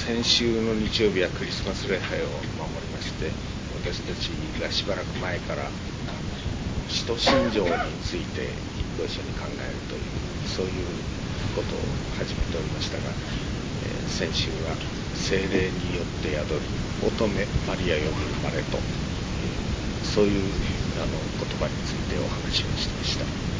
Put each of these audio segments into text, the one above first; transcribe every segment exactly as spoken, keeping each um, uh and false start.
先週の日曜日はクリスマス礼拝を守りまして、私たちがしばらく前から使徒信条についてご一緒に考えるという、そういうことを始めておりましたが、えー、先週は聖霊によって宿り乙女マリアより生まれと、そういうあの言葉についてお話をしていました。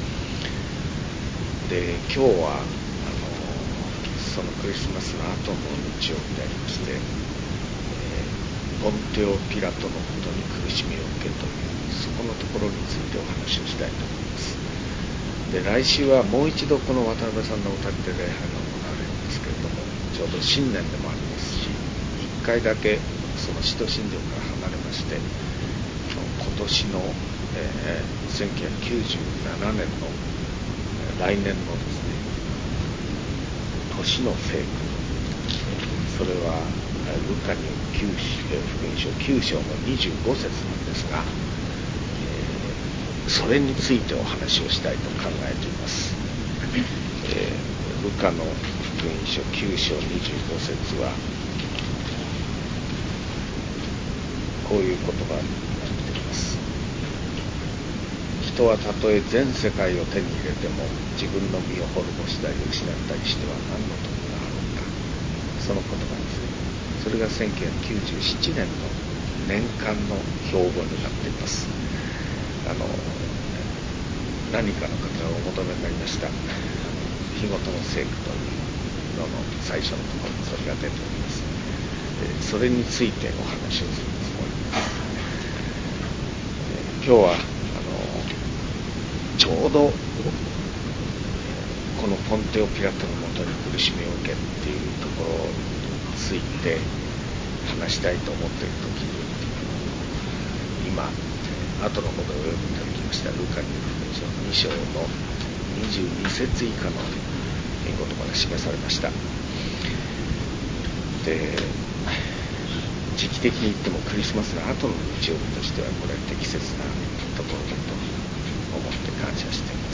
で、今日はあのそのクリスマスの後の日曜日でありまして、えー、ポンテオ・ピラトのもとに苦しみを受けという、そこのところについてお話をしたいと思います。で、来週はもう一度この渡辺さんのお宅で礼拝が行われるんですけれども、ちょうど新年でもありますし、一回だけその使徒信条から離れまして、今年の、えー、せんきゅうひゃくきゅうじゅうななねんの来年のですね、年の聖句、それはルカによる福音書きゅう章のにじゅうご節なんですが、えー、それについてお話をしたいと考えています。えー、ルカの福音書きゅう章にじゅうご節はこういう言葉になっています。人はたとえ全世界を手に入れても自分の身を滅ぼしたり失ったりしては何の得があろうか。その言葉ですね。それがせんきゅうひゃくきゅうじゅうななねんの年間の標語になっています。あの何かの方がお求めになりました日ごとの聖句というのの最初のところにそれが出ております。それについてお話をするつもりです。今日はちょうどこのポンテオ・ピラトのもとに苦しみを受けっていうところについて話したいと思っているときに、今後のことをお読みいただきましたルカによる福音書に章のにじゅうに節以下の言葉が示されました。で、時期的に言ってもクリスマスの後の日曜日としてはこれ適切なところだと思って感謝しています。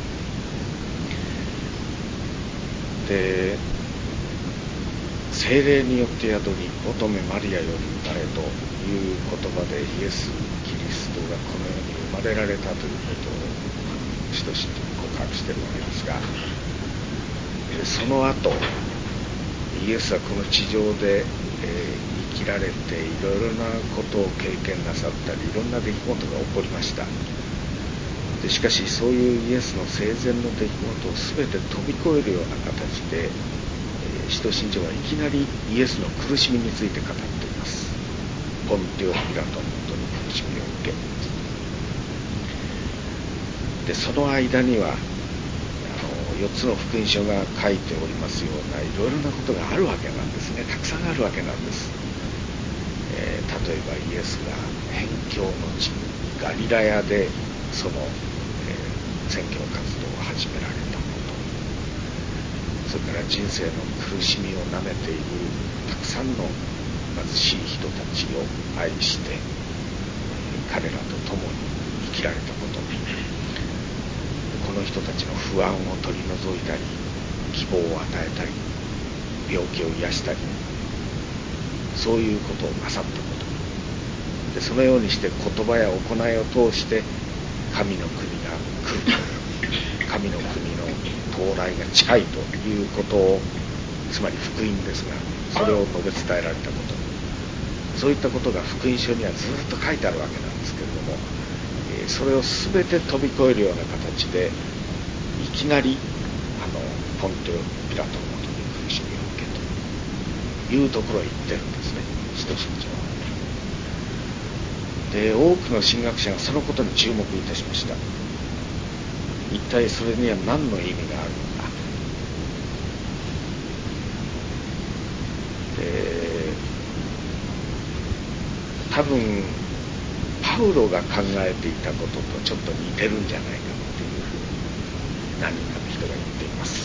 で、聖霊によって宿り乙女マリアより生まれという言葉でイエス・キリストがこの世に生まれられたということを使徒信条に告白しているわけですが、その後イエスはこの地上で、えー、生きられていろいろなことを経験なさったり、いろんな出来事が起こりました。でしかしそういうイエスの生前の出来事を全て飛び越えるような形で、えー、使徒信条はいきなりイエスの苦しみについて語っています。ポンテオ・ピラトのもとに苦しみを受け、でその間にはあのよっつの福音書が書いておりますようないろいろなことがあるわけなんですね。たくさんあるわけなんです。えー、例えばイエスが辺境の地ガリラヤでその、えー、宣教活動を始められたこと、それから人生の苦しみをなめているたくさんの貧しい人たちを愛して、えー、彼らと共に生きられたこと、この人たちの不安を取り除いたり希望を与えたり病気を癒したり、そういうことをなさったことで、そのようにして言葉や行いを通して神の国が来る、神の国の到来が近いということを、つまり福音ですが、それを述べ伝えられたこと、そういったことが福音書にはずっと書いてあるわけなんですけれども、それを全て飛び越えるような形でいきなりあのポンテオ・ピラトのもとに苦しみを受けというところへ行ってるんですね、使徒信条は。で、多くの神学者がそのことに注目いたしました。一体それには何の意味があるのか。で、多分パウロが考えていたこととちょっと似てるんじゃないかっていうふうに何人かの人が言っています。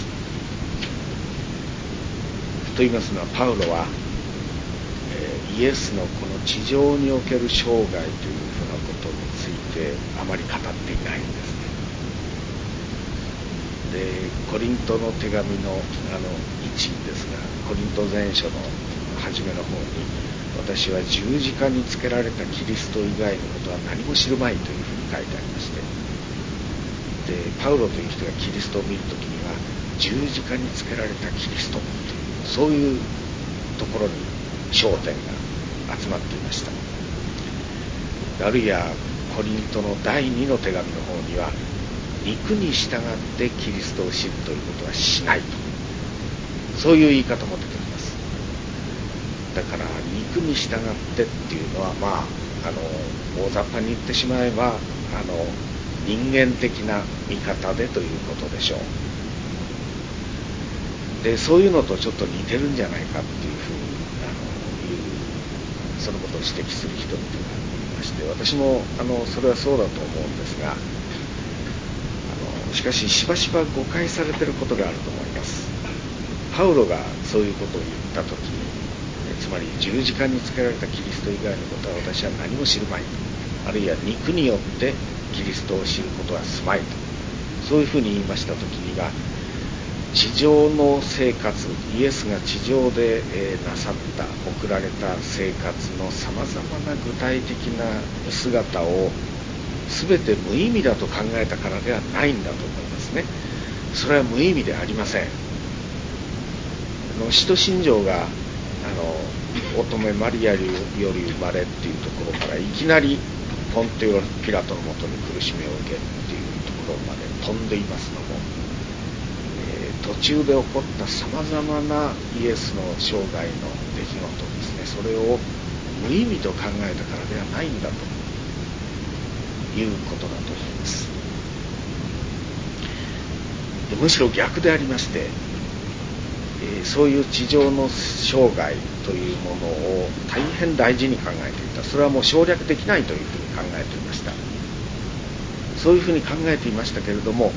と言いますのは、パウロは、えー、イエスのこの地上における生涯というふうなことについてあまり語っていないんですね。 でコリントの手紙のあのいちですが、コリント前書の初めの方に、私は十字架につけられたキリスト以外のことは何も知るまいというふうに書いてありまして、でパウロという人がキリストを見るときには十字架につけられたキリストという、そういうところに焦点が集まっていました。あるいはコリントの第二の手紙の方には、肉に従ってキリストを知るということはしないと、そういう言い方も出てきます。だから肉に従ってっていうのは、まああの大雑把に言ってしまえば、あの人間的な見方でということでしょう。でそういうのとちょっと似てるんじゃないかっていうふうにあのいうそのことを指摘する人々がいまして、私もあのそれはそうだと思うんですが、あのしかししばしば誤解されていることがあると思います。パウロがそういうことを言ったときに、つまり十字架につけられたキリスト以外のことは私は何も知るまい、あるいは肉によってキリストを知ることはすまいと、そういうふうに言いましたときには、地上の生活、イエスが地上で、えー、なさった送られた生活のさまざまな具体的な姿を全て無意味だと考えたからではないんだと思いますね。それは無意味ではありません。あの使徒信条があの乙女マリアより生まれっていうところから、いきなりポンテオピラトのもとに苦しみを受けるっていうところまで飛んでいますのも、えー、途中で起こったさまざまなイエスの生涯の出来事ですね、それを無意味と考えたからではないんだということだと思います。でむしろ逆でありまして、えー、そういう地上の生涯というものを大変大事に考えていた。それはもう省略できないというふうに考えていました。そういうふうに考えていましたけれども、あの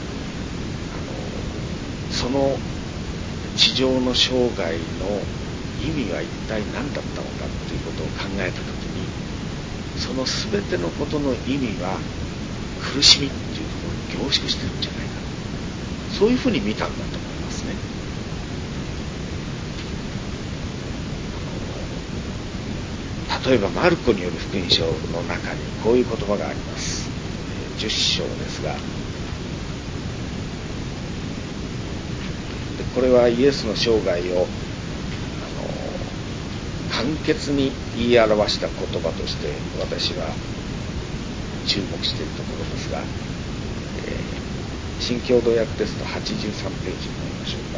その地上の生涯の意味は一体何だったのかということを考えたときに、その全てのことの意味は苦しみっていうところに凝縮してるんじゃないか、そういうふうに見たんだと思いますね。例えばマルコによる福音書の中にこういう言葉があります。じゅっ章ですが、でこれはイエスの生涯をあの簡潔に言い表した言葉として私は注目しているところですが、えー、新共同訳ですとはちじゅうさんページになりましょうか。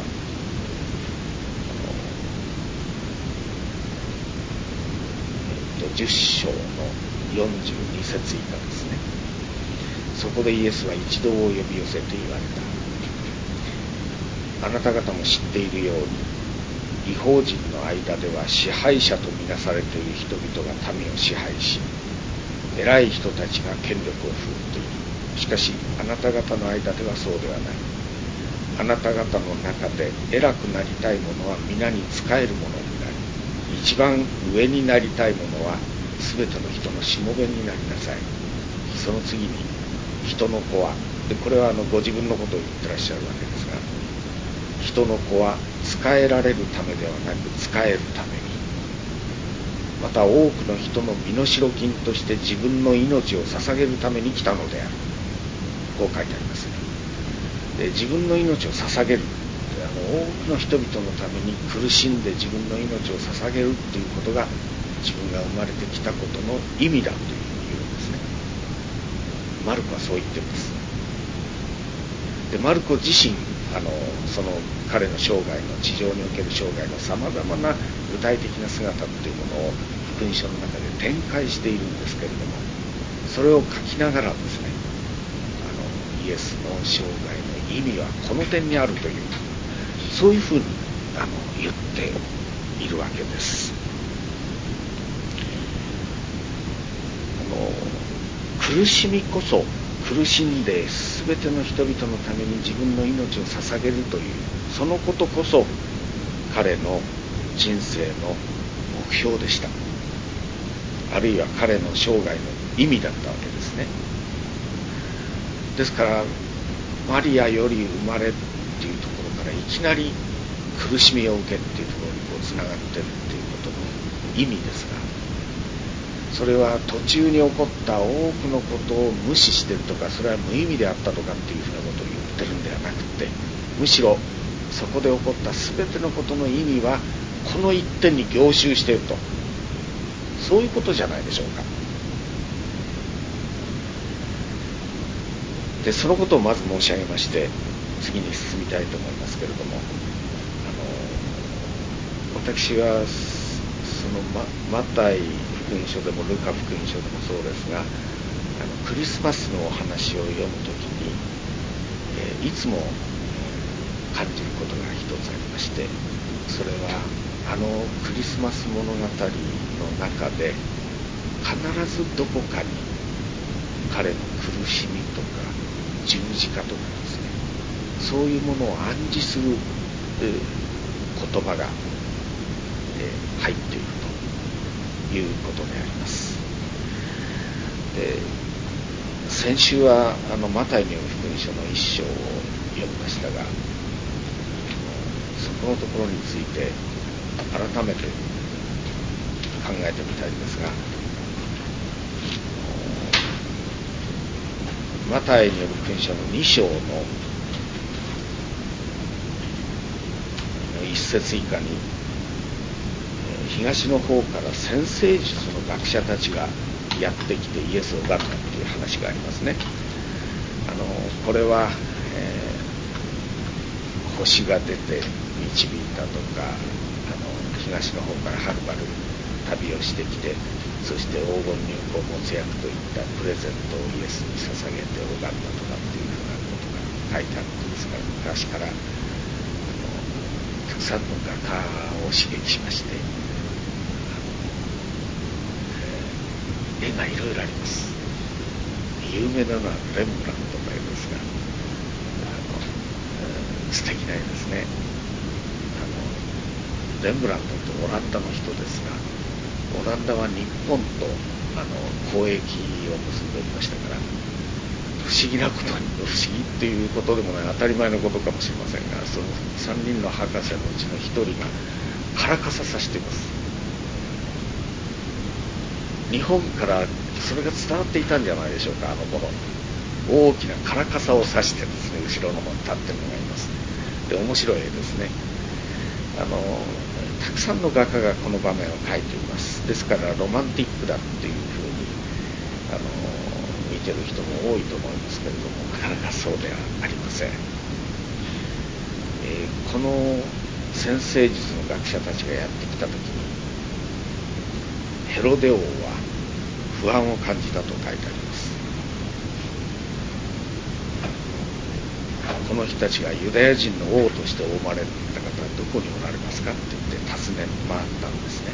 じゅっ章のよんじゅうに節以下ですね。そこでイエスは一同を呼び寄せて言われた。あなた方も知っているように、異邦人の間では支配者とみなされている人々が民を支配し、偉い人たちが権力を振るっている。しかしあなた方の間ではそうではない。あなた方の中で偉くなりたい者は皆に仕える者になり、一番上になりたい者はすべての人のしもべになりなさい。その次に、人の子は、でこれはあのご自分のことを言ってらっしゃるわけですが、人の子は仕えられるためではなく仕えるために、また多くの人の身代金として自分の命を捧げるために来たのである。こう書いてありますね。で自分の命を捧げる、あの多くの人々のために苦しんで自分の命を捧げるっていうことが自分が生まれてきたことの意味だというふうに言うんですね。マルコはそう言っています。でマルコ自身あのその彼の生涯の地上における生涯のさまざまな具体的な姿っていうものを福音書の中で展開しているんですけれども、それを書きながらですね、あのイエスの生涯の意味はこの点にあるという、そういうふうにあの言っているわけです。あの苦しみこそ、苦しんで全ての人々のために自分の命を捧げるという、そのことこそ彼の人生の目標でした。あるいは彼の生涯の意味だったわけですね。ですからマリアより生まれっていうところからいきなり苦しみを受けっていうところにこうつながってるっていうことの意味ですが、それは途中に起こった多くのことを無視してるとか、それは無意味であったとかっていうふうなことを言ってるんではなくて、むしろそこで起こった全てのことの意味はこの一点に凝集していると、そういうことじゃないでしょうか。でそのことをまず申し上げまして次に進みたいと思いますけれども、あの私はその マ, マタイ福音書でもルカ福音書でもそうですが、あのクリスマスのお話を読むときに、えー、いつも感じることが一つありまして、それはあのクリスマス物語の中で必ずどこかに彼の苦しみとか十字架とかですね、そういうものを暗示する、えー、言葉が、えー、入っているということであります。で先週はあのマタイによる福音書の一章を読みましたが、そこのところについて改めて考えてみたいんですが、マタイによる福音書のに章の一節以下に、東の方から占星術の学者たちがやってきてイエスを拝んだっていう話がありますね。あのこれは、えー、星が出て導いたとか、あの東の方からはるばる旅をしてきて、そして黄金入香没薬といったプレゼントをイエスに捧げて拝んだとかっていうふうなことが書いてあるんですから、昔からあのたくさんの画家を刺激しまして、絵がいろいろあります。有名なのはレンブラントの絵ですが、あの、えー、素敵な絵ですね。あのレンブラントってオランダの人ですが、オランダは日本とあの交易を結んでおりましたから、不思議なことに、不思議っていうことでもない、当たり前のことかもしれませんが、そのさんにんの博士のうちのひとりがカラカサさしています。日本からそれが伝わっていたんじゃないでしょうか。あの頃大きなカラカサを刺してですね、後ろの方に立ってるのがいます。で面白い絵ですね。あのたくさんの画家がこの場面を描いています。ですからロマンティックだっていうふうにあの見てる人も多いと思いますけれども、なかなかそうではありません。えー、この占星術の学者たちがやってきた時に、ヘロデ王は不安を感じたと書いてあります。この人たちがユダヤ人の王としてお生まれた方はどこにおられますかって言って尋ね回ったんですね。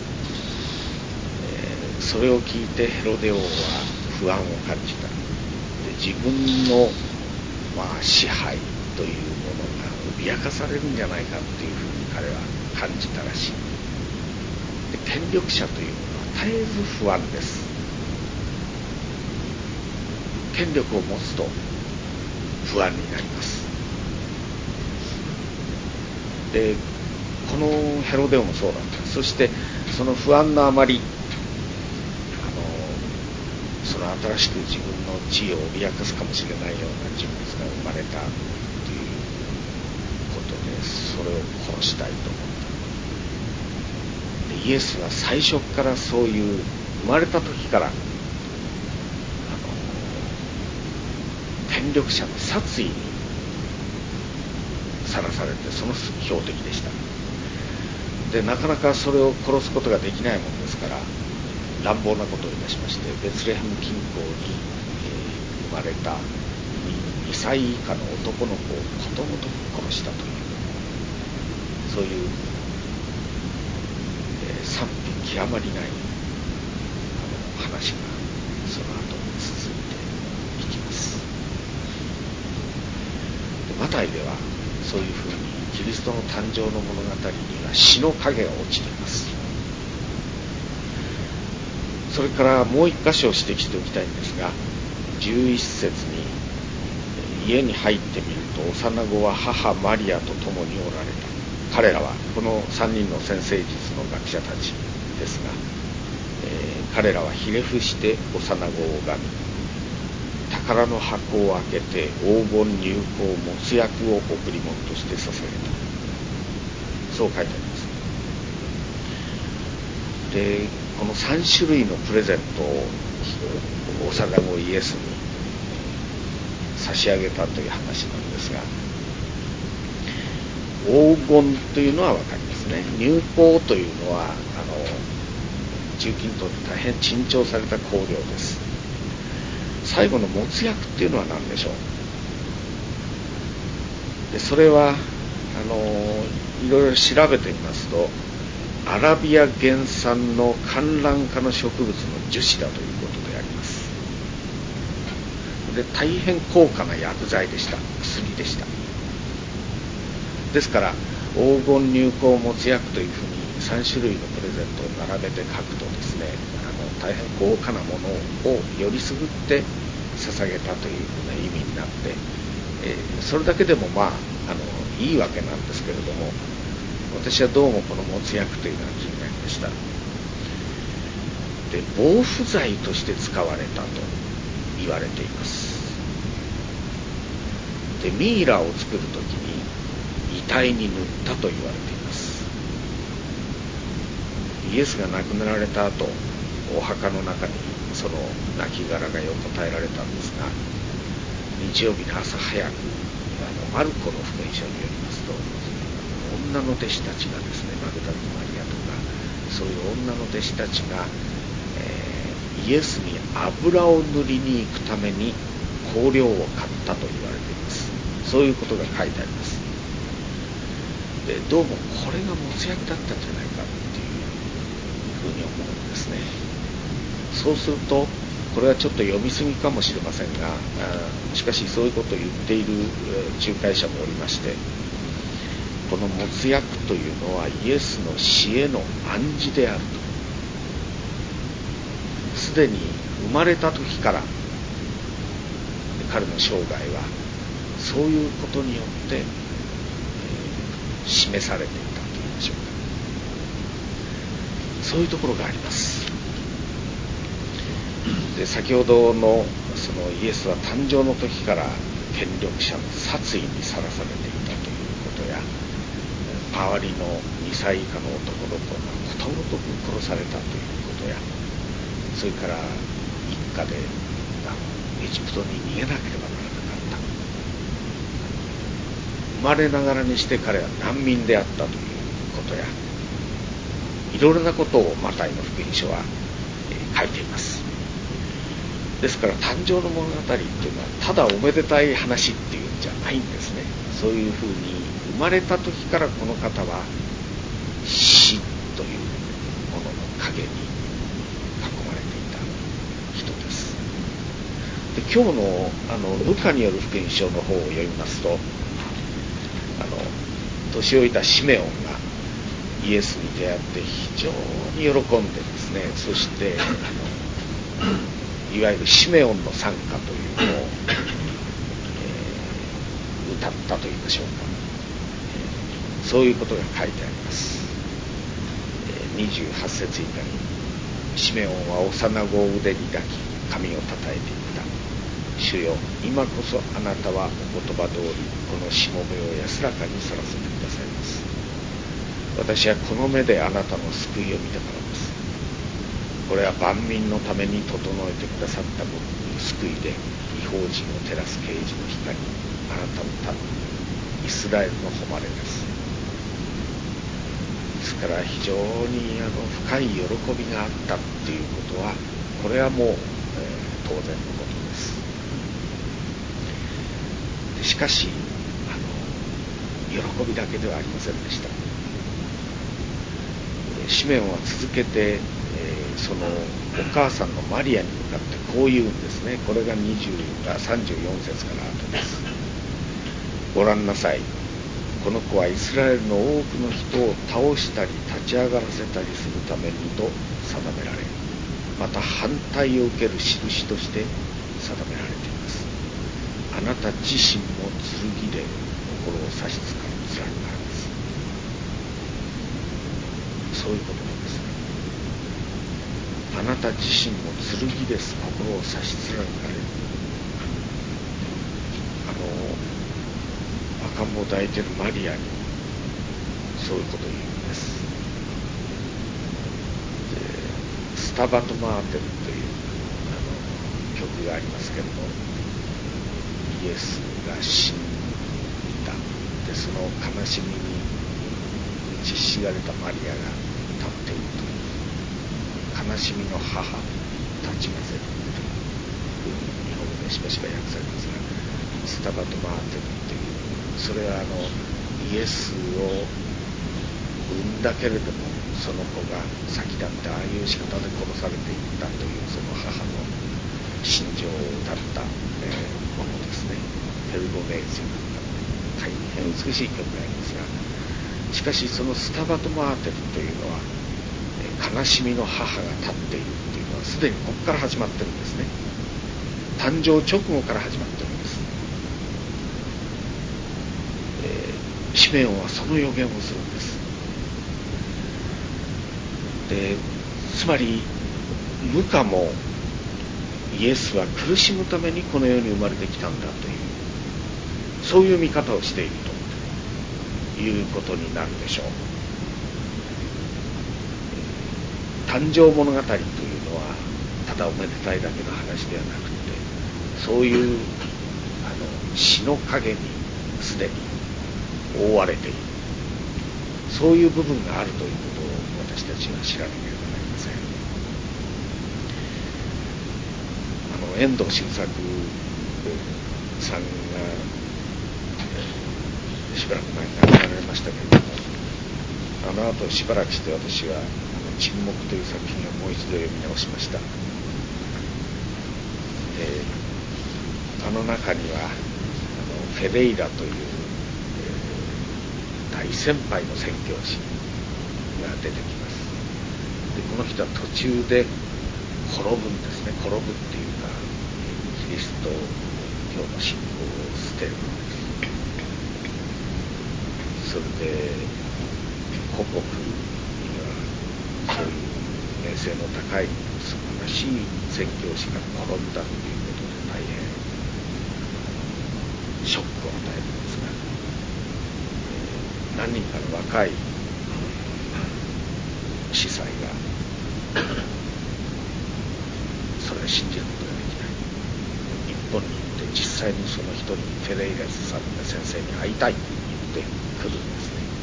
えー、それを聞いてヘロデ王は不安を感じた。で自分の、まあ、支配というものが脅かされるんじゃないかっていうふうに彼は感じたらしい。で権力者というものは絶えず不安です。権力を持つと不安になります。でこのヘロデオもそうだった。そしてその不安のあまり、あのその新しく自分の地位を脅かすかもしれないような人物が生まれたということで、それを殺したいと思った。でイエスは最初からそういう生まれた時から権力者の殺意にさらされて、その標的でした。でなかなかそれを殺すことができないものですから、乱暴なことをいたしまして、ベツレヘム近郊に、えー、生まれた 2, にさい以下の男の子をことごとく殺したという、そういう、えー、賛否極まりないあの話がその後に続いていきます。マタイではそういうふうにキリストの誕生の物語には死の影が落ちています。それからもう一箇所を指摘しておきたいんですが、じゅういっ節に家に入ってみると幼子は母マリアと共におられた。彼らはこのさんにんの先生術の学者たちですが、えー、彼らはひれ伏して幼子を拝み、宝の箱を開けて黄金入香没薬を贈り物として捧げた。そう書いてあります。で、このさん種類のプレゼントを幼子イエスに差し上げたという話なんですが、黄金というのは分かりますね。入香というのはあの中近東で大変珍重された香料です。最後の没薬っていうのは何でしょう。でそれはあのいろいろ調べてみますと、アラビア原産の寒暖化の植物の樹脂だということであります。で大変高価な薬剤でした。薬でした。ですから黄金入香没薬というふうにさん種類のプレゼントを並べて書くとですね、あの大変豪華なものをよりすぐって捧げたというふうな意味になって、えー、それだけでもまあ、あのいいわけなんですけれども、私はどうもこの没薬というのは気になりました。で防腐剤として使われたと言われています。でミイラを作るときに遺体に塗ったと言われています。イエスが亡くなられた後、お墓の中にその亡骸が横たえられたんですが、日曜日の朝早く、あのマルコの福音書によりますと、女の弟子たちがですね、マグダラのマリアとかそういう女の弟子たちが、えー、イエスに油を塗りに行くために香料を買ったと言われています。そういうことが書いてあります。でどうもこれが没薬だったんじゃないかっていうふうに思うんですね。そうするとこれはちょっと読みすぎかもしれませんが、しかしそういうことを言っている仲介者もおりまして、この没薬というのはイエスの死への暗示であると。すでに生まれた時から彼の生涯はそういうことによって、えー、示されていたといいましょうか。そういうところがあります。で先ほどのそのイエスは誕生の時から権力者の殺意にさらされていたということや、周りのにさい以下の男の子がことごとく殺されたということや、それから一家でエジプトに逃げなければならなかった。生まれながらにして彼は難民であったということや、いろいろなことをマタイの福音書は、えー、書いています。ですから誕生の物語っていうのはただおめでたい話っていうんじゃないんですね。そういうふうに生まれた時からこの方は死というものの影に囲まれていた人です。で今日のあのルカによる福音書の方を読みますと、あの年老いたシメオンがイエスに出会って非常に喜んでですね、そしてあのいわゆるシメオンの賛歌というのを、えー、歌ったといいましょうか、えー、そういうことが書いてあります。えー、にじゅうはち節以下に、シメオンは幼子を腕に抱き髪をたたえていった。主よ、今こそあなたはお言葉通りこのしもべを安らかに去らせてくださいます。私はこの目であなたの救いを見たからです。これは万民のために整えてくださった救いで、異邦人を照らす啓示の光、あなたの民イスラエルの誉れです。ですから非常にあの深い喜びがあったっていうことは、これはもう、えー、当然のことです。でしかしあの喜びだけではありませんでした。シメオンは続けて、えー、そのお母さんのマリアに向かってこう言うんですね。これがにじゅう、さんじゅうよん節から後です。ご覧なさい。この子はイスラエルの多くの人を倒したり立ち上がらせたりするためにと定められ、また反対を受ける印として定められています。ああなた自身も剣で心を差しつかつられからです。そういうことなんですね。あなた自身も剣です心を差しつられかれる。あの赤ん坊を抱いているマリアにそういうことを言うんです。でスタバトマーテルというあの曲がありますけれども、イエスが死んだ。でその悲しみに打ちひしがれたマリアが立っているという、悲しみの母立ちませんという日本語でしばしば訳されますが、スタバトマーテルという、それはあのイエスを産んだけれどもその子が先立ってああいう仕方で殺されていったというその母の心情を歌った、えー、ものですね。ペルゴネーズ大変美しい曲がありますが、しかしそのスタバトマーテルというのは、えー、悲しみの母が立っているというのはすでにここから始まってるんですね。誕生直後から始まってるんです。えー、シメオンはその予言をするんです。でつまりルカもイエスは苦しむためにこの世に生まれてきたんだという、そういう見方をしているということになるでしょう。誕生物語というのはただおめでたいだけの話ではなくて、そういうあの死の影にすでに覆われている、そういう部分があるということを私たちは知らなければなりません。あの遠藤周作さんがしばらく前に亡くなられましたけれども、あの後しばらくして私はあの沈黙という作品をもう一度読み直しました。であの中にはあのフェレイラという、えー、大先輩の宣教師が出てきます。でこの人は途中で転ぶんですね。転ぶっていうかキリスト教の信仰を捨てるんです。それで故国にはそういう名声の高い素晴らしい宣教師が転んだということで大変ショックを与えるんですが、何人かの若い司祭がそれを信じることができない、日本に行って実際にその人にフェレイラスさんの先生に会いたいと言って来るんですね。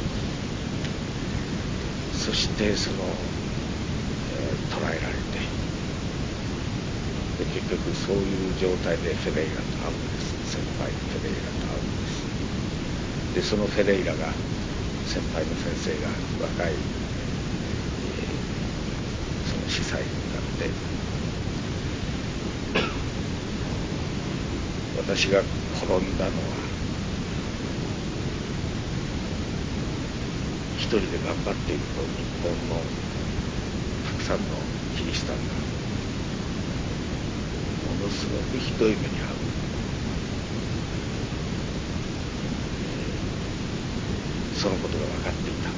そしてその、えー、捕らえられて、で結局そういう状態でフェレイラと会うんです。先輩フェレイラと会うんです。でそのフェレイラが先輩の先生が若い、えー、その司祭に向かって私が転んだのは一人で頑張っていると日本のたくさんのキリシタンがものすごくひどい目に遭う、そのことが分かっていた。で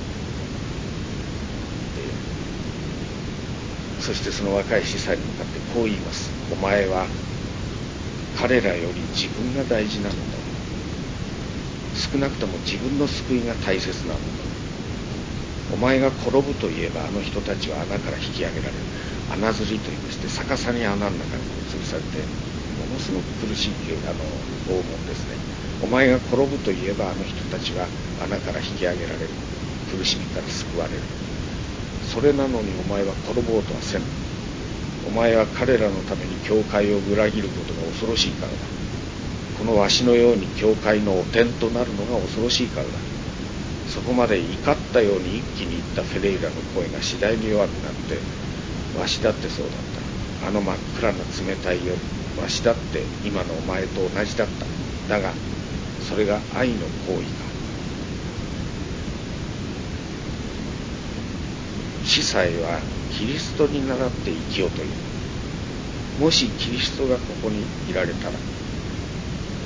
そしてその若い司祭に向かってこう言います。お前は彼らより自分が大事なのだ。少なくとも自分の救いが大切なのだ。お前が転ぶといえばあの人たちは穴から引き上げられる。穴吊りと言いまして逆さに穴の中に吊るされてものすごく苦しいあの拷問ですね。お前が転ぶといえばあの人たちは穴から引き上げられる。苦しみから救われる。それなのにお前は転ぼうとはせん。お前は彼らのために教会を裏切ることが恐ろしいからだ。このわしのように教会の汚点となるのが恐ろしいからだ。そこまで怒ったように一気に言ったフェレイラの声が次第に弱くなって、わしだってそうだった。あの真っ暗な冷たい夜、わしだって今のお前と同じだった。だがそれが愛の行為か。司祭はキリストに倣って生きようという。もしキリストがここにいられたら、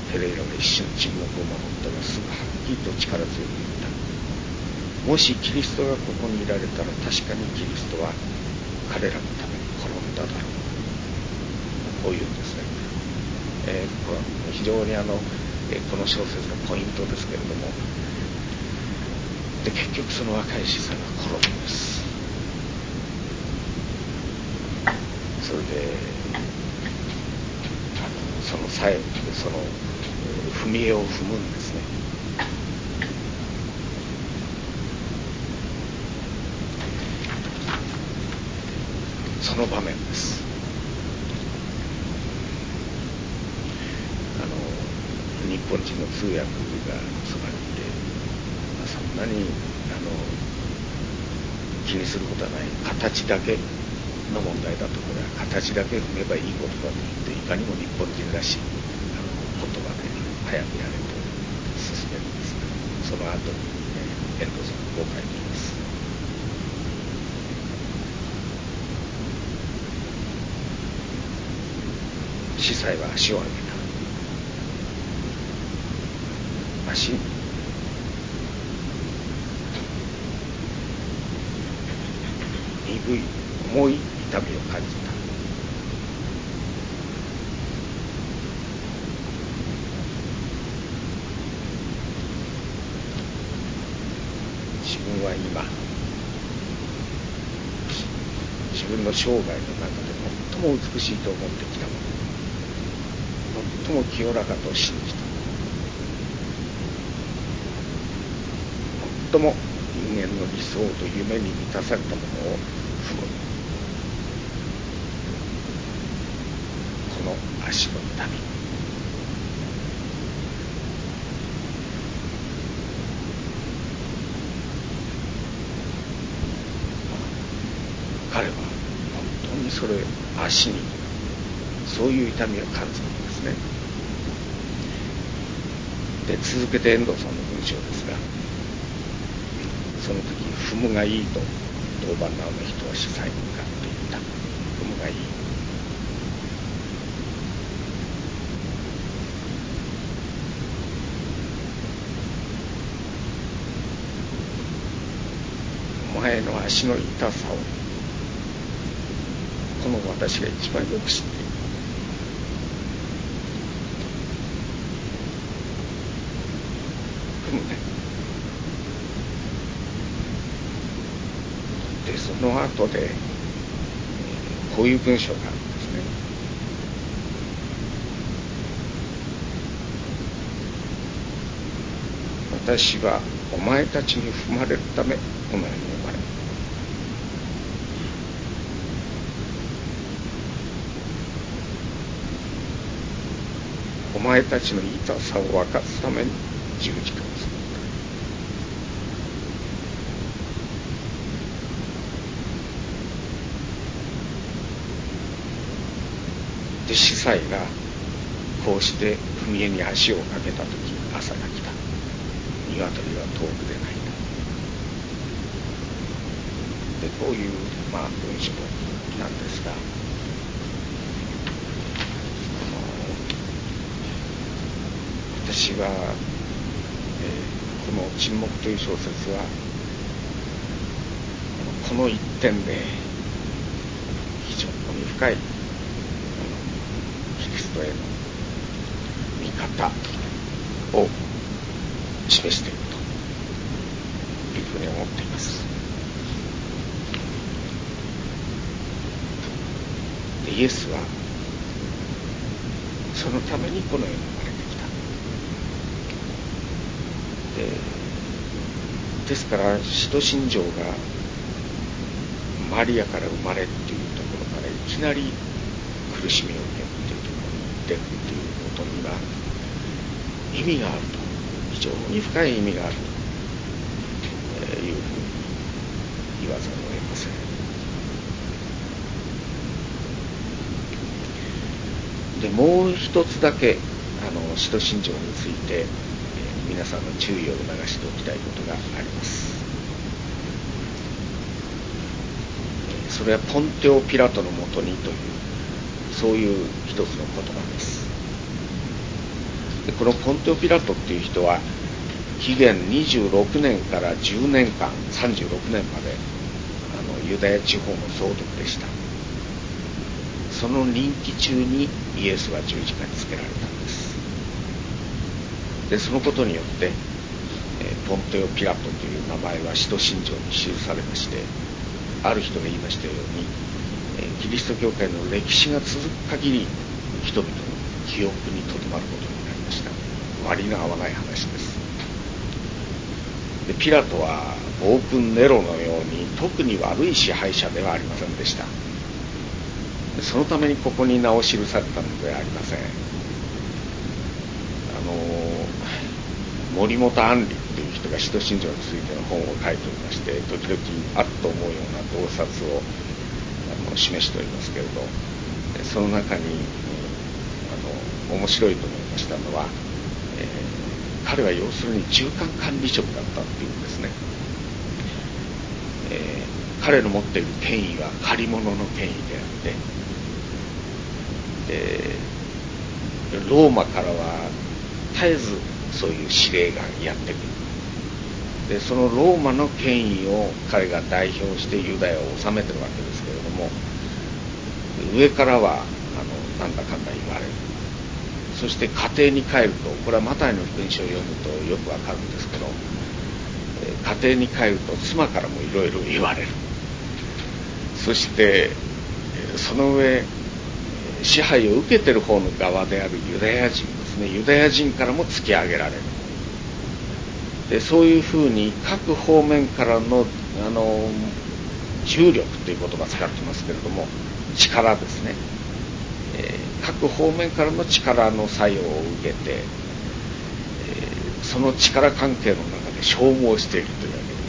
ペレイラは一瞬沈黙を守ったが、すぐはっきりと力強く言った。もしキリストがここにいられたら、確かにキリストは彼らのために転んだだろう。こういうんですね。えー、これは非常にあの、えー、この小説のポイントですけれども、で結局その若い司祭が転ぶんです。それであのその際その踏み絵を踏むんですね。その場面です。あの日本人の通訳がそばにいて、まあ、そんなにあの気にすることはない、形だけの問題だと。これは形だけ踏めばいいことだと言って、いかにも日本人らしいあの言葉で早くやれと進めるんですが、その後に、ね、遠藤さんはこう書いています。司祭は足を上げた。足に鈍い重い痛みを感じた。自分は今、自分の生涯の中で最も美しいと思ってきたもの、最も清らかと信じた、最も人間の理想と夢に満たされたものを踏む。この足の痛み、彼は本当にそれ、足にそういう痛みを感じるんですね。で続けて遠藤さんの文章ですが、その時踏むがいいと当番のあの人は司祭に向かって言った。踏むがいい。お前の足の痛さをこの私が一番よく知っている。踏むね。でその後でこういう文章があるんですね。私はお前たちに踏まれるためこの世に生まれ、お前たちの痛さを分かつために十字架を作った。で司祭がこうして踏み絵に足をかけたとき、朝が来た。鶏は遠くで鳴いた。でこういう、まあ、文章なんですが、私は、えー、この沈黙という小説はこの一点で非常に深いキリストへの見方を示しているというふうに思っています。でイエスはそのためにこの世に生まれてきた。でですから使徒信条がマリアから生まれっていうところからいきなり苦しみを受けるっていうところに行ってるっていうことには意味があると、非常に深い意味があるというふうに言わざるを得ません。でもう一つだけあの使徒信条について、えー、皆さんの注意を促しておきたいことがあります。えー、それはポンテオ・ピラトのもとにというそういう一つの言葉です。 でこのポンテオ・ピラトっていう人は紀元にじゅうろくねんからじゅうねんかん、さんじゅうろくねんまであのユダヤ地方の総督でした。その任期中にイエスは十字架につけられたんです。でそのことによって、えー、ポンテオ・ピラトという名前は使徒信条に記されまして、ある人が言いましたように、えー、キリスト教会の歴史が続く限り人々の記憶にとどまることになりました。割の合わない話です。でピラトは暴君ネロのように特に悪い支配者ではありませんでした。でそのためにここに名を記されたのではありません。あの森本安里という人が使徒信条についての本を書いておりまして、時々あっと思うような洞察をあの示しておりますけれど、その中にあの面白いと思いましたのは、えー、彼は要するに中間管理職だったっていうんですね。えー、彼の持っている権威は借り物の権威であって、でローマからは絶えずそういう指令がやってくる。でそのローマの権威を彼が代表してユダヤを治めてるわけですけれども、上からはあのなんだかんだ言われる。そして家庭に帰ると、これはマタイの福音書を読むとよくわかるんですけど、家庭に帰ると妻からもいろいろ言われる。そしてその上支配を受けてる方の側であるユダヤ人ですね、ユダヤ人からも突き上げられる。でそういうふうに各方面からのあの重力という言葉を使ってますけれども、力ですね、えー、各方面からの力の作用を受けて、えー、その力関係の中で消耗しているというわけです。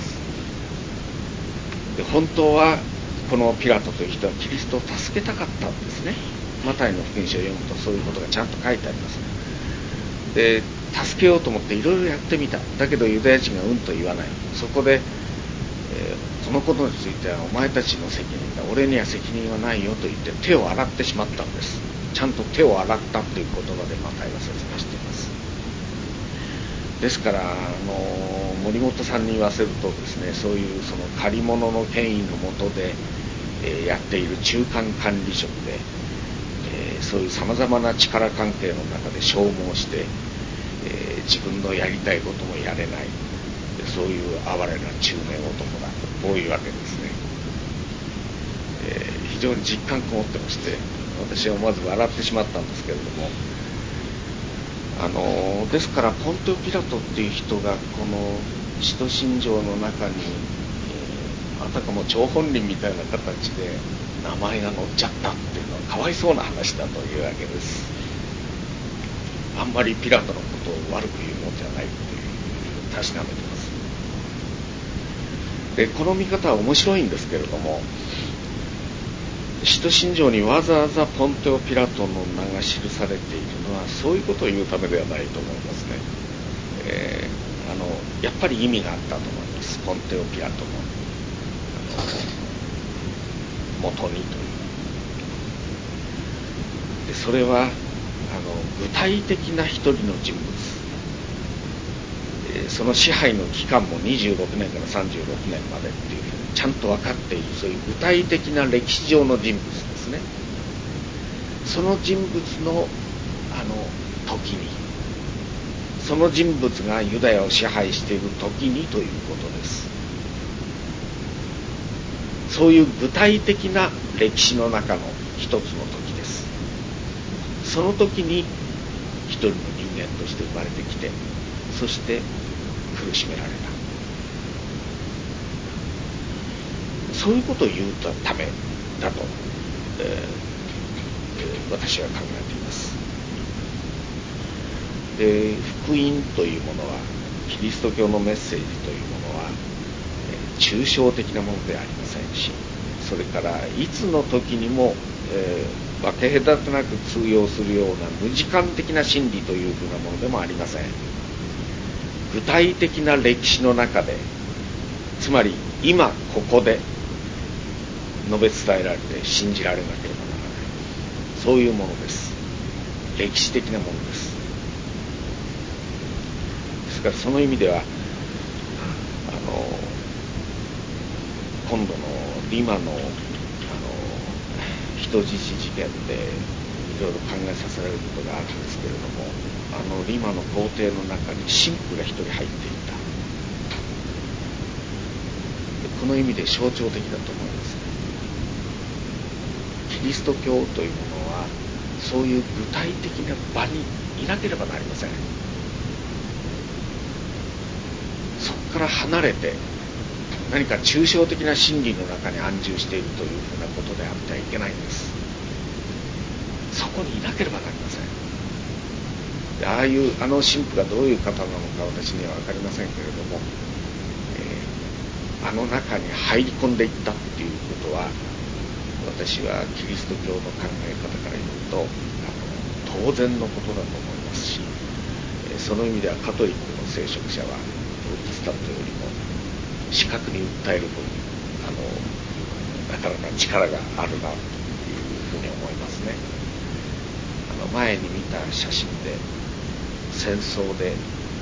で本当はこのピラトという人はキリストを助けたかったんですね。マタイの福音書を読むとそういうことがちゃんと書いてあります。で助けようと思っていろいろやってみた。だけどユダヤ人がうんと言わない。そこで、えー、このことについてはお前たちの責任だ、俺には責任はないよと言って手を洗ってしまったんです。ちゃんと手を洗ったという言葉でマタイは説明しています。ですからあの森本さんに言わせるとですね、そういうその借り物の権威の下で、えー、やっている中間管理職で、えー、そういうさまざまな力関係の中で消耗して、えー、自分のやりたいこともやれない、そういう哀れな中年男だと、こういうわけですね。えー、非常に実感こもってまして、私は思わず笑ってしまったんですけれども、あのー、ですからポンテオ・ピラトっていう人がこの使徒信条の中に、えー、あたかも張本人みたいな形で名前が載っちゃったっていうのはかわいそうな話だというわけです。あんまりピラトのことを悪く言うもんじゃないというふうに確かめてます。でこの見方は面白いんですけれども、使徒信条にわざわざポンテオ・ピラトの名が記されているのはそういうことを言うためではないと思いますね。えー、あのやっぱり意味があったと思います。ポンテオ・ピラトの、あの元にというで、それはあの具体的な一人の人物、えー、その支配の期間もにじゅうろくねんからさんじゅうろくねんまでっていうふうにちゃんと分かっている、そういう具体的な歴史上の人物ですね。その人物のあの時に、その人物がユダヤを支配している時にということです。そういう具体的な歴史の中の一つの時です。その時に一人の人間として生まれてきて、そして苦しめられた、そういうことを言うためだと、えー、私は考えています。で、福音というものは、キリスト教のメッセージというものは、えー、抽象的なものではありませんし、それからいつの時にも、えー、分け隔てなく通用するような無時間的な真理というふうなものでもありません。具体的な歴史の中で、つまり今ここで述べ伝えられて信じられなければならない、そういうものです。歴史的なものです。 ですからその意味ではあの今度のリマの、あの人質事件でいろいろ考えさせられることがあるんですけれども、あのリマの皇帝の中に神父が一人入っていた。この意味で象徴的だと思います。キリスト教というものはそういう具体的な場にいなければなりません。そこから離れて何か抽象的な真理の中に安住しているというふうなことであってはいけないんです。そこにいなければなりません。でああいうあの神父がどういう方なのか私には分かりませんけれども、えー、あの中に入り込んでいったっていうことは私はキリスト教の考え方から言うとあの当然のことだと思いますし、その意味ではカトリックの聖職者はプロテスタントよりも視覚に訴える分あのなかなか力があるなというふうに思いますね。あの前に見た写真で戦争で、え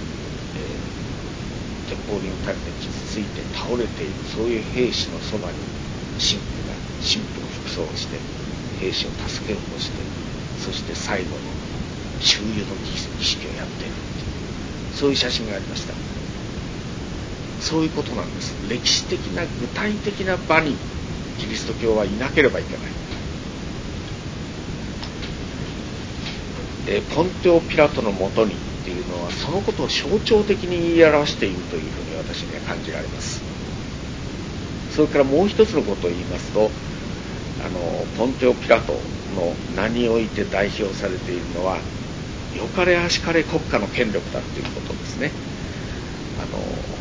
ー、鉄砲に撃たれて傷ついて倒れているそういう兵士のそばに神父が神父の服装をして兵士を助けようとして、そして最後の注油の儀式をやっているっていうそういう写真がありました。そういうことなんです。歴史的な具体的な場にキリスト教はいなければいけない。えポンテオ・ピラトのもとにっていうのはそのことを象徴的に言い表しているというふうに私には感じられます。それからもう一つのことを言いますと、あのポンテオ・ピラトの名において代表されているのは良かれ悪しかれ国家の権力だということですね。あの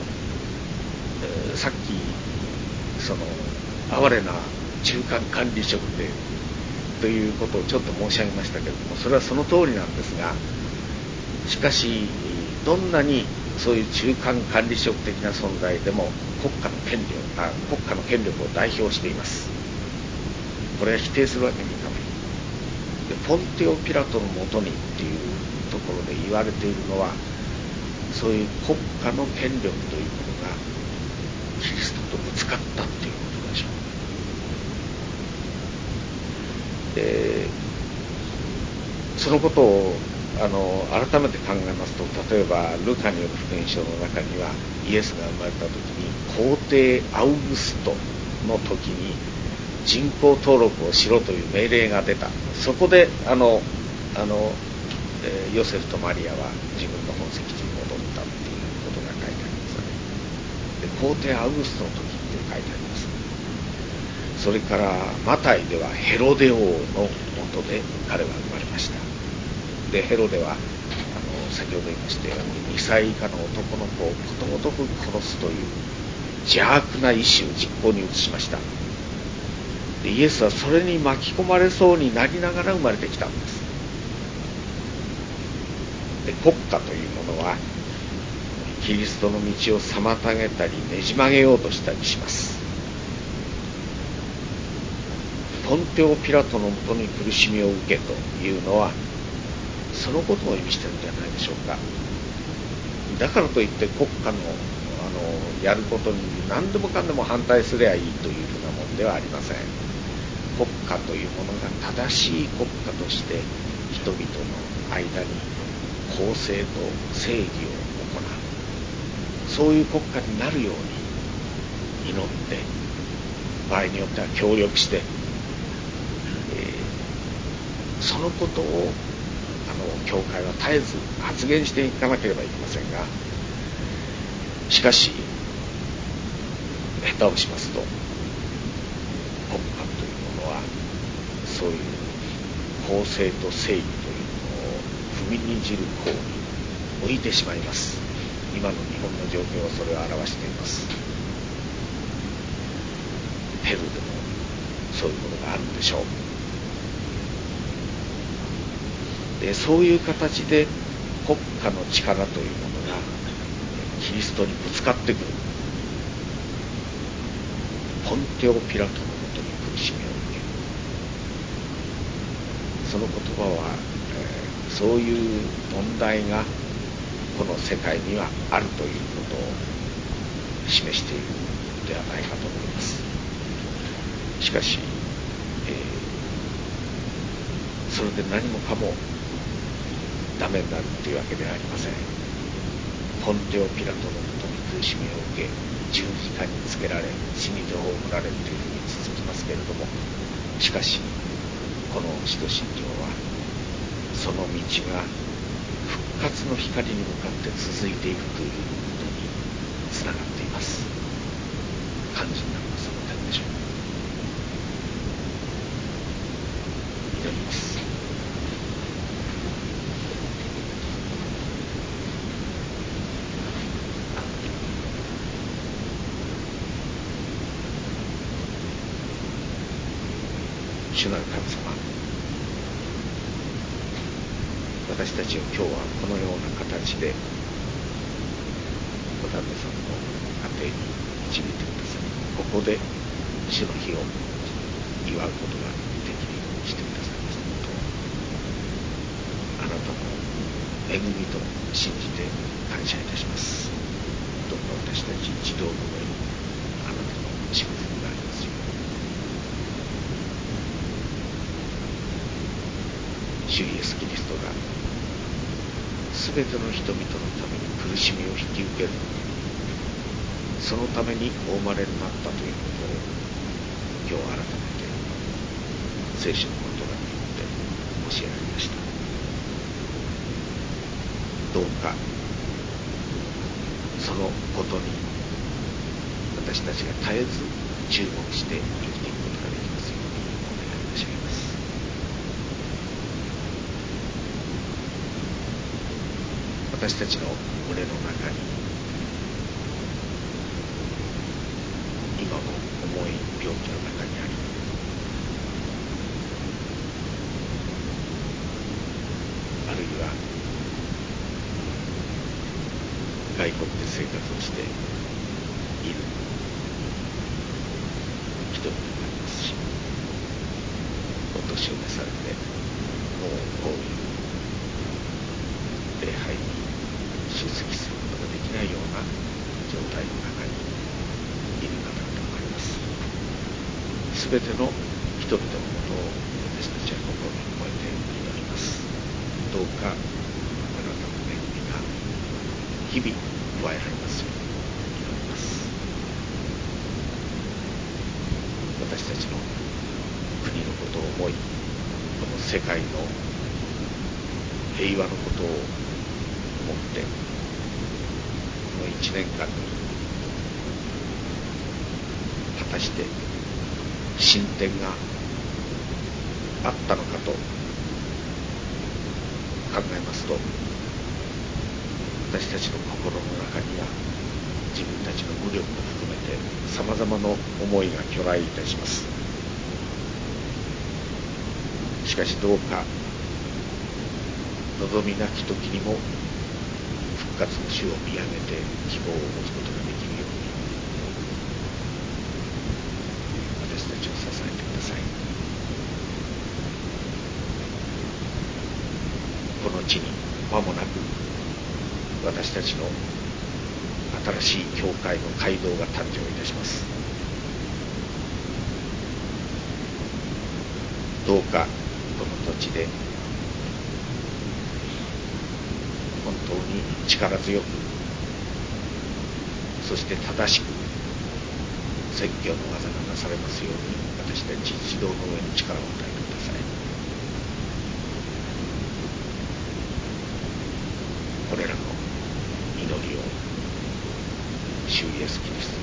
さっきその哀れな中間管理職でということをちょっと申し上げましたけれども、それはその通りなんですが、しかしどんなにそういう中間管理職的な存在でも国家の権力あ国家の権力を代表しています。これは否定するわけにいかない。でポンテオ・ピラトのもとにっていうところで言われているのは、そういう国家の権力というものがキリストとぶつかったっていうことでしょう。でそのことをあの改めて考えますと、例えばルカによる福音書の中にはイエスが生まれた時に皇帝アウグストの時に人口登録をしろという命令が出た。そこであのあの、えー、ヨセフとマリアは自分の本籍地に戻ったっていうことが書いてありますね。で皇帝アウグストの時って書いてあります。それからマタイではヘロデ王の下で彼は生まれました。でヘロデはあの先ほど言いましたようににさい以下の男の子をことごとく殺すという邪悪な意志を実行に移しました。でイエスはそれに巻き込まれそうになりながら生まれてきたんです。で国家というものはキリストの道を妨げたりねじ曲げようとしたりします。ポンテオ・ピラトのもとに苦しみを受けというのはそのことを意味しているんじゃないでしょうか。だからといって国家の、あのやることに何でもかんでも反対すればいいというふうなものではありません。国家というものが正しい国家として人々の間に公正と正義を行う、そういう国家になるように祈って、場合によっては協力して、えー、そのことをあの教会は絶えず発言していかなければいけませんが、しかし下手をしますと国家というものはそういう公正と正義というものを踏みにじる方に向いてしまいます。今の日本の状況はそれを表しています。ペルーでもそういうことがあるでしょう。でそういう形で国家の力というものがキリストにぶつかってくる。ポンテオ・ピラトのもとに苦しみを受ける。その言葉は、えー、そういう問題がこの世界にはあるということを示しているのではないかと思います。しかし、えー、それで何もかもダメになるというわけではありません。ポンテオ・ピラトのもとに苦しみを受け、十字架につけられ、死にて葬られるというふうに続きますけれども、しかしこの使徒信条はその道が復活の光に向かって続いていくということにつながっています。肝心なのはその点でしょう。祈ります。主なる神様、私たちを今日はこのような形でお旦那さんの家庭に導いてください。ここで主の日を祝うことができるようにしてくださいましたことを、あなたの恵みと信じて感謝いたします。どうか私たち一同の上にあなたの祝福がありますように。主イエス・キリストがすべての人々のために苦しみを引き受ける、そのためにお生まれになったということを今日改めて聖書の言葉によって教えられました。どうかそのことに私たちが絶えず注目して生きていくことができますようにお願い申し上げます。私たちの胸の中に今も重い病気の中にあり、あるいは外国で生活をしている人々もありますし、お年を召されてもうこういう礼拝に出席することができないような状態の中にいる方々もあります。すべての人々のことを私たちは心に込めて祈ります。どうかあなたの恵みが日々加えられますように祈ります。私たちの国のことを思い、この世界の平和のことを思って、この一年間に果たして進展があったのかと考えますと、私たちの心の中には自分たちの無力を含めて様々な思いが去来いたします。しかしどうか望みなき時にも復活の主を見上げて希望を持つことができるように私たちを支えてください。この地に間もなく私たちの新しい教会の街道が誕生いたします。どうかこの土地で本当に力強く、そして正しく宣教の技がなされますように私たち一同の上に力を与えてください。これらの祈りを主イエスキリスト